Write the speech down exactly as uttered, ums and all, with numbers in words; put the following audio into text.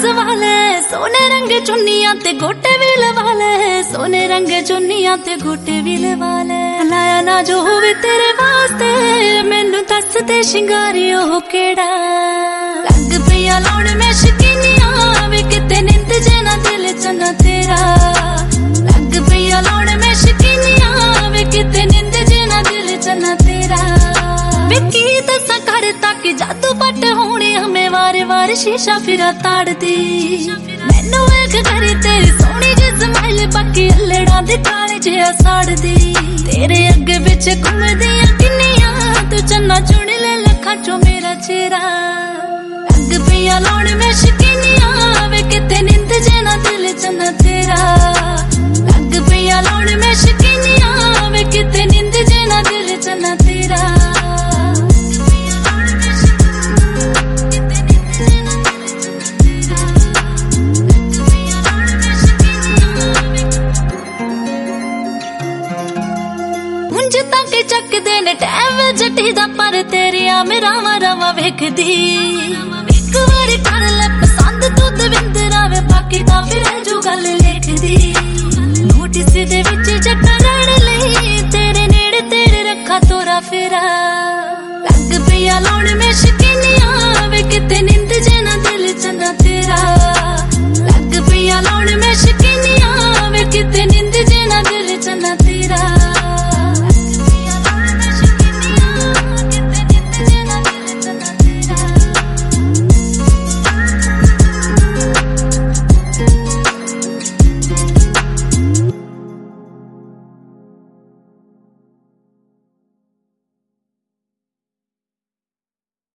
सवाले सोने रंग चुन्नियां ते गोटे भी लवा ले सोने रंग चुन्नियां ते गोटे भी लवा ले लाया ना जो होवे तेरे वास्ते मैनू दस ते शिंगारी ओह केड़ा लग पिया लाउण मैं शकीनियां वे किते निंद जेना दिल च ना तेरा लग पिया लाउण मैं शकीनियां वे किते निंद जेना दिल च ना तेरा वे की दसा कर तक जादू पट होने हमें वारे वारे शीशा फिरा ताड़दी मैनू एक करी तेरी सोहनी जी स्माइल बाकी अल्लड़ा दे काले जिहा साड़दी तेरे अगे बिच घुमदियां किन्नियां तू चन्ना चुन ले लखां चो मेरा चेहरा लग पिया लाउण मैं शकीनियां वे किते निंद जेना दिल च ना तेरा लग पिया लाउण मैं शकीनियां वे किते निंद जेना दिल च ना तेरा चकदे ने टैम जटी दा पर तेरिया मेरा रवा वेखदी एक बारी कर ले पसंद तू दविंदरा वे बाकी दा फिर जो गल